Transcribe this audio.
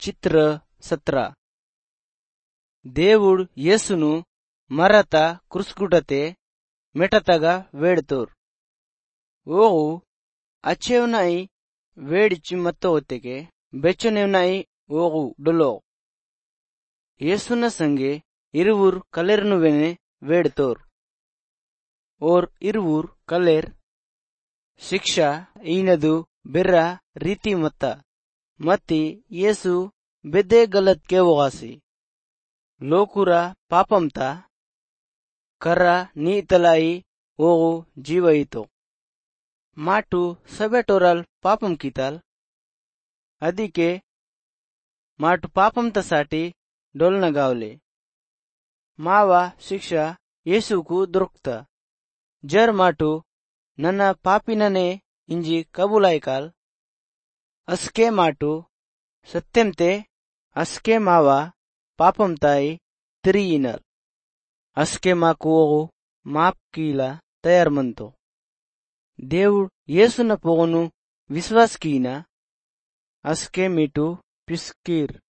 चित्र 17 దేవుడు యేసును మరత క్రుస్కుటతే మెటతగా వేడుతోర్ ఓవు అచ్చేవునై వేడిచి మత్తోತೆಗೆ ಬೆಚ್ಚನೆವನೈ ಓಗು ಡೊಲೋ యేసుನ ಸಂಗೆ ಇರುವೂರ್ ಕಲೆರ್ನುವೆನೆ వేడుతోర్ ಓರ್ ಇರುವೂರ್ ಕಲೆರ್ ಶಿಕ್ಷಾ ಈನದು ಬೆರ್ರ ರೀತಿ ಮತ್ತಿ యేసు ಬೆದ್ದೆ ಗಲತ್ ಕೆವಗಾಸಿ ಲೋಕುರ ಪಾಪಂತ ಕರ್ರ ನೀತಲಾಯಿ ಓಗು ಜೀವಯಿತೋ ಮಾಟು ಸಬೆಟೋರಲ್ ಪಾಪಂ ಕಿತಾಲ್ ಅದಕ್ಕೆ ಮಾಟು ಪಾಪಂತ ಸಾಟಿ ಡೊಲ್ನ गावले ಮಾವ ಶಿಕ್ಷಾ ಯೇಸುಕು ದೊರಕ್ತ ಜರ್ ಮಾಟು ನನ್ನ ಪಾಪಿನನೆ ಇಂಜಿ ಕಬೂಲಾಯ್ಕಾಲ್ ಅಸ್ಕೆ ಮಾಟು ಸತ್ಯಂತೆ ಅಸ್ಕೆ ಮಾವ ಪಾಪಂ ತಾಯಿ ತಿರಿಯಿನಲ್ ಅಸ್ಕೆ ಮಾಕು ಓಗು ಮಾಪ್ ಕೀಲ ತಯಾರ್ ಮಂತೋ దేవుడు యేసున పోగొను విశ్వాస్ కీనా అస్కే మీటు పిస్కీర్